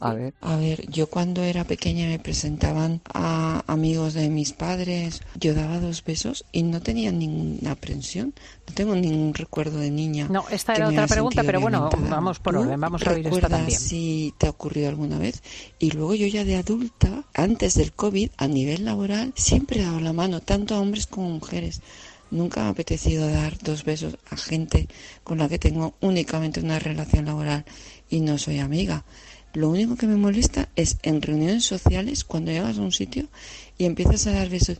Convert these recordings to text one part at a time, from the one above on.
A ver. A ver, yo cuando era pequeña me presentaban a amigos de mis padres, yo daba 2 besos y no tenía ninguna aprensión, no tengo ningún recuerdo de niña. No, esta que era me otra haya pregunta, sentido pero bueno, violentada. vamos por ¿Tú orden, vamos a oír esta también. recuerdas si te ha ocurrido alguna vez? Y luego yo ya de adulta, antes del COVID, a nivel laboral, siempre he dado la mano, tanto a hombres como a mujeres. Nunca me ha apetecido dar 2 besos a gente con la que tengo únicamente una relación laboral y no soy amiga. Lo único que me molesta es en reuniones sociales, cuando llegas a un sitio y empiezas a dar besos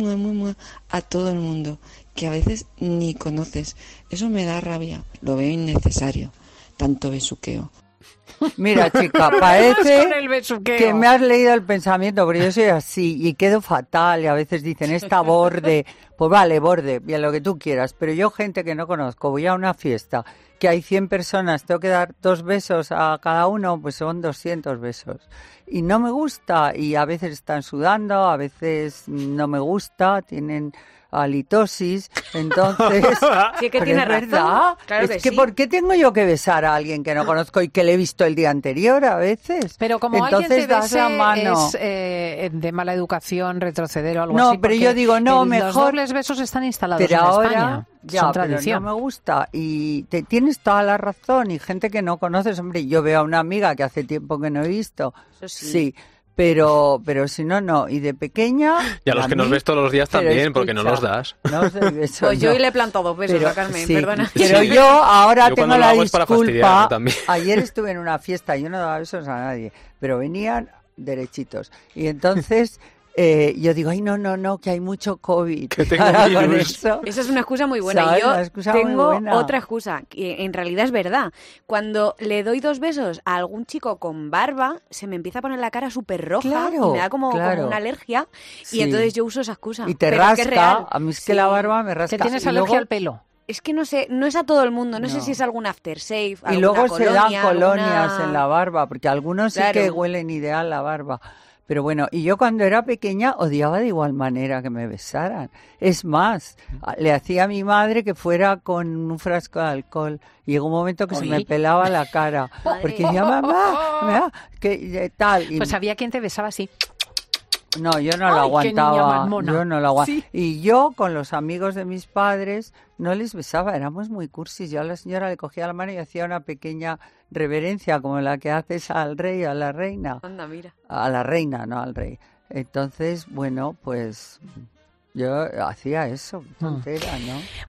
a todo el mundo, que a veces ni conoces. Eso me da rabia, lo veo innecesario, tanto besuqueo. Mira, chica, parece Con el besuqueo. que me has leído el pensamiento, porque yo soy así y quedo fatal y a veces dicen, esta borde, pues vale, borde, bien lo que tú quieras, pero yo gente que no conozco, voy a una fiesta que hay 100 personas, tengo que dar 2 besos a cada uno, pues son 200 besos. Y no me gusta, y a veces están sudando, a veces no me gusta, tienen halitosis, entonces... Sí, que pero tiene es razón. verdad, Claro es que que sí. ¿por qué tengo yo que besar a alguien que no conozco y que le he visto el día anterior a veces? Pero como entonces alguien te das bese la mano. es de mala educación, retroceder o algo No, así. pero porque yo digo, no, los mejor... dobles besos están instalados Pero en ahora, España. ya, Son pero tradición. no me gusta. Y tienes toda la razón. Y gente que no conoces, hombre, yo veo a una amiga que hace tiempo que no he visto. Eso sí. Sí, pero si no, no. Y de pequeña... Y a los que nos ves todos los días pero también, porque no escucha, los das. No os doy besos, Pues yo no. hoy le he plantado 2 besos Pero, a Carmen, sí, perdona. Pero Sí. yo ahora Yo tengo cuando lo la hago es para fastidiarme disculpa. también. Ayer estuve en una fiesta y yo no daba besos a nadie, pero venían derechitos. Y entonces yo digo, ay, no, que hay mucho COVID. Que tengo Ahora virus. con eso. Esa es una excusa muy buena. ¿Sabes? Y yo Una excusa muy tengo buena. otra excusa, que en realidad es verdad. Cuando le doy 2 besos a algún chico con barba, se me empieza a poner la cara súper roja Claro, y me da como una alergia. Sí. Y entonces yo uso esa excusa. Y te Pero es que es rasca, real. a mí es que Sí. la barba me rasca. Que tienes Y alergia luego- al pelo. Es que no sé, no es a todo el mundo. No sé No. si es algún aftershave, Y alguna luego se dan colonia, colonias alguna- en la barba, porque algunos sí Claro. que huelen ideal la barba. Pero bueno, y yo cuando era pequeña odiaba de igual manera que me besaran. Es más, le hacía a mi madre que fuera con un frasco de alcohol. Y llegó un momento que se me pelaba la cara. Porque decía, mamá, que tal. Y Pues había quien te besaba así. no, yo no lo Ay, qué niña aguantaba. más mona. Yo no lo aguantaba. Sí. Y yo con los amigos de mis padres no les besaba, éramos muy cursis. Yo a la señora le cogía la mano y hacía una pequeña reverencia como la que haces al rey o a la reina. Anda, mira. A la reina, no al rey. Entonces, bueno, pues yo hacía eso, tontera, ¿no?